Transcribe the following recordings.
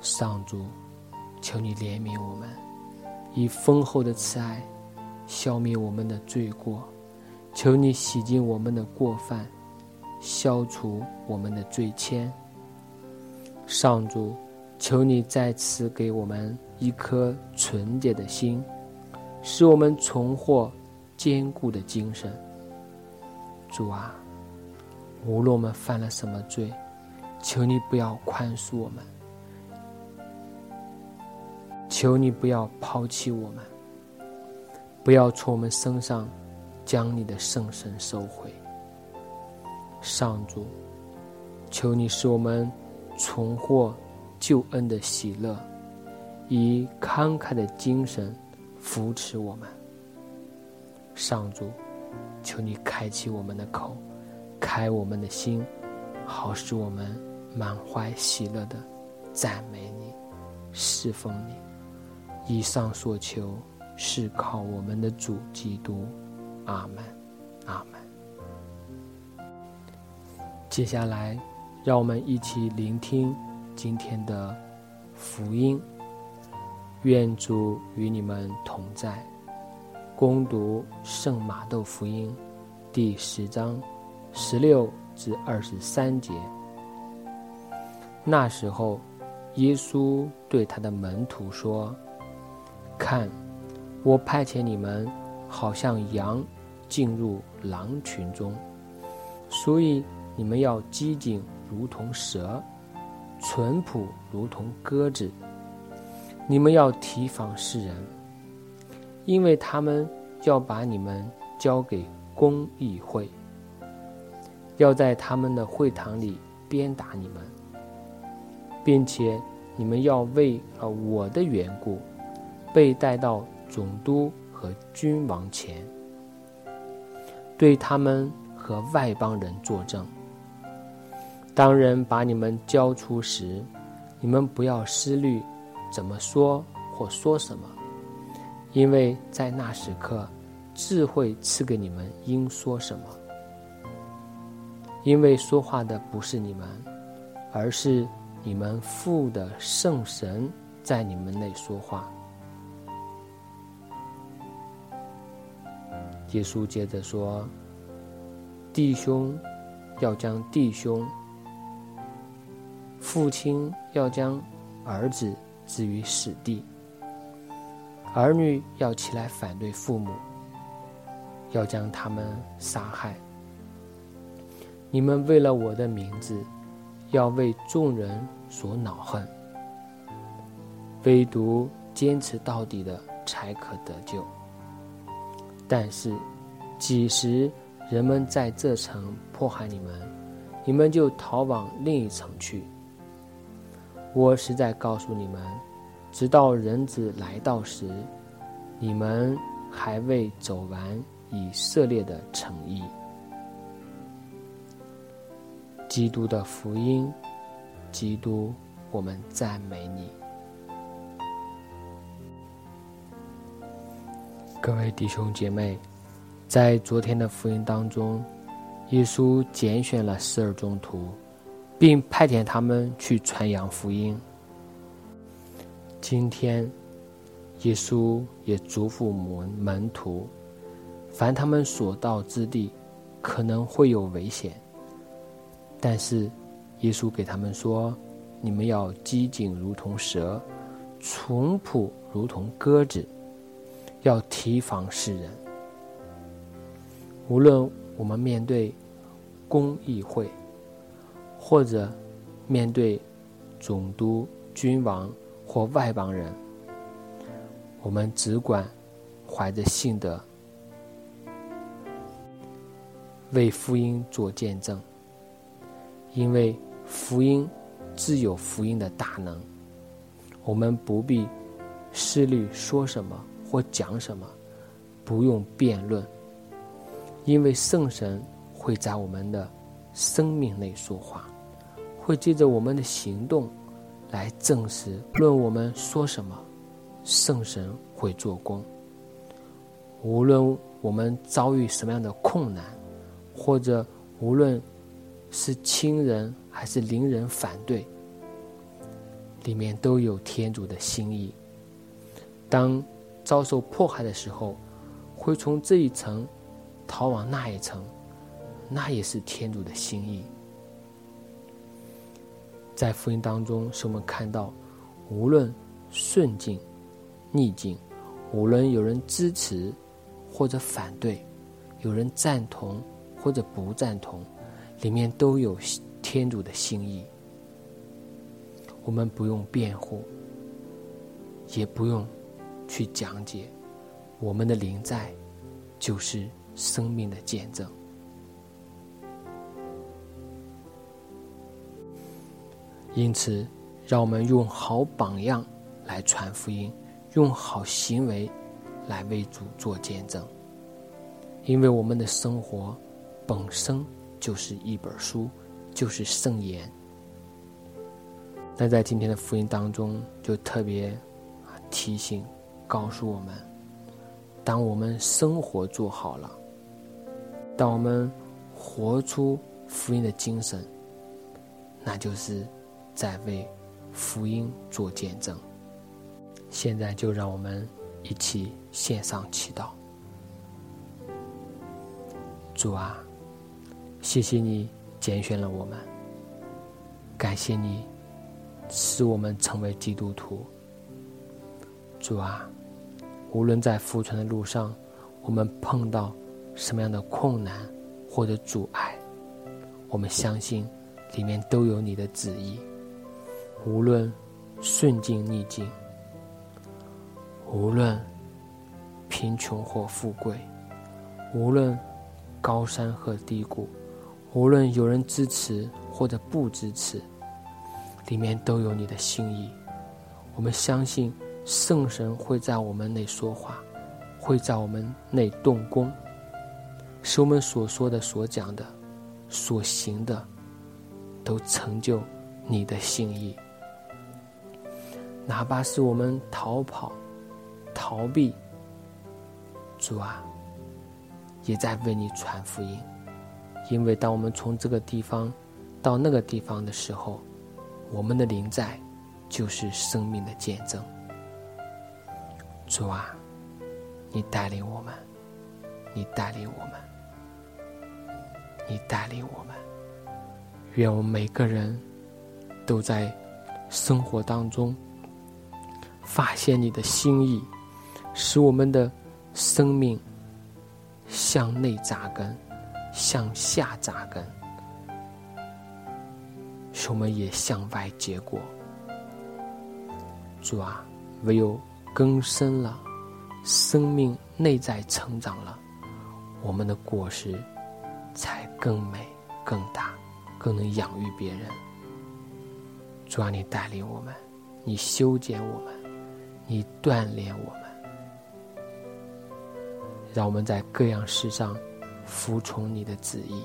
上主，求你怜悯我们，以丰厚的慈爱消灭我们的罪过，求你洗净我们的过犯，消除我们的罪愆。上主，求你再次给我们一颗纯洁的心，使我们重获坚固的精神。主啊，无论我们犯了什么罪，求你不要宽恕我们，求你不要抛弃我们，不要从我们身上将你的圣神收回。上主，求你使我们重获救恩的喜乐，以慷慨的精神扶持我们。上主，求你开启我们的口，开我们的心，好使我们满怀喜乐地赞美你，侍奉你。以上所求是靠我们的主基督。阿们，阿们。接下来让我们一起聆听今天的福音。愿主与你们同在。恭读圣马窦福音第10章16至23节。那时候，耶稣对他的门徒说：看，我派遣你们好像羊进入狼群中，所以你们要机警如同蛇，淳朴如同鸽子。你们要提防世人，因为他们要把你们交给公议会，要在他们的会堂里鞭打你们，并且你们要为了我的缘故被带到总督和君王前，对他们和外邦人作证。当人把你们交出时，你们不要思虑怎么说或说什么，因为在那时刻智慧赐给你们应说什么。因为说话的不是你们，而是你们父的圣神在你们内说话。耶稣接着说：弟兄要将弟兄，父亲要将儿子置于死地，儿女要起来反对父母，要将他们杀害。你们为了我的名字，要为众人所恼恨，唯独坚持到底的才可得救。但是几时人们在这城迫害你们，你们就逃往另一城去。我实在告诉你们，直到人子来到时，你们还未走完以色列的诚意。基督的福音。基督，我们赞美你。各位弟兄姐妹，在昨天的福音当中，耶稣拣选了12宗徒，并派遣他们去传扬福音。今天耶稣也嘱咐门徒，凡他们所到之地可能会有危险，但是耶稣给他们说，你们要机警如同蛇，淳朴如同鸽子，要提防世人。无论我们面对公议会，或者面对总督、君王或外邦人，我们只管怀着信德，为福音做见证，因为福音自有福音的大能，我们不必思虑说什么或讲什么，不用辩论，因为圣神会在我们的生命内说话，会借着我们的行动来证实，论我们说什么，圣神会做工。无论我们遭遇什么样的困难，或者无论是亲人还是邻人反对， 里面都有天主的心意。当遭受迫害的时候，会从这一层逃往那一层，那也是天主的心意。在福音当中，使我们看到，无论顺境、逆境，无论有人支持或者反对，有人赞同或者不赞同，里面都有天主的心意。我们不用辩护，也不用去讲解，我们的临在就是生命的见证。因此，让我们用好榜样来传福音，用好行为来为主做见证。因为我们的生活本身就是一本书，就是圣言。但在今天的福音当中，就特别提醒告诉我们，当我们生活做好了，当我们活出福音的精神，那就是在为福音做见证。现在就让我们一起献上祈祷。主啊，谢谢你拣选了我们，感谢你使我们成为基督徒。主啊，无论在福传的路上，我们碰到什么样的困难或者阻碍，我们相信里面都有你的旨意。无论顺境逆境，无论贫穷或富贵，无论高山和低谷，无论有人支持或者不支持，里面都有你的心意。我们相信圣神会在我们内说话，会在我们内动工，使我们所说的、所讲的、所行的都成就你的心意。哪怕是我们逃跑、逃避，主啊，也在为你传福音。因为当我们从这个地方到那个地方的时候，我们的临在就是生命的见证。主啊，你带领我们，你带领我们，你带领我们。愿我们每个人都在生活当中发现你的心意，使我们的生命向内扎根，向下扎根，使我们也向外结果。主啊，唯有更深了，生命内在成长了，我们的果实才更美更大，更能养育别人。主啊，你带领我们，你修剪我们，你锻炼我们，让我们在各样事上服从你的旨意。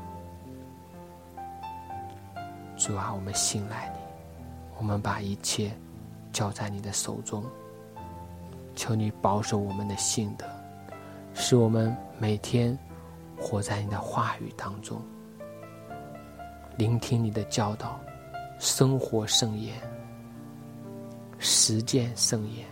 主啊，我们信赖你，我们把一切交在你的手中，求你保守我们的信德，使我们每天活在你的话语当中，聆听你的教导，生活圣言，实践圣言。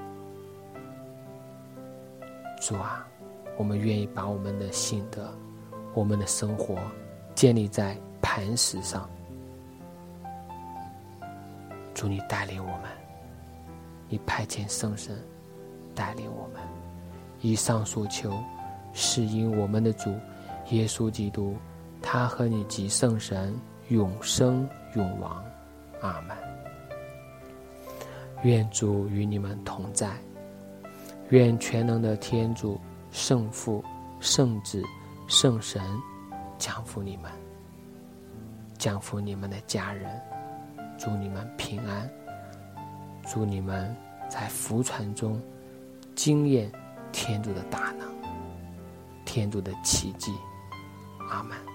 主啊，我们愿意把我们的信德、我们的生活建立在磐石上。主，你带领我们，你派遣圣神带领我们。以上所求是因我们的主耶稣基督，他和你及圣神永生永王。阿们。愿主与你们同在，愿全能的天主、圣父、圣子、圣神降福你们，降福你们的家人，祝你们平安，祝你们在福传中经验天主的大能，天主的奇迹。阿们。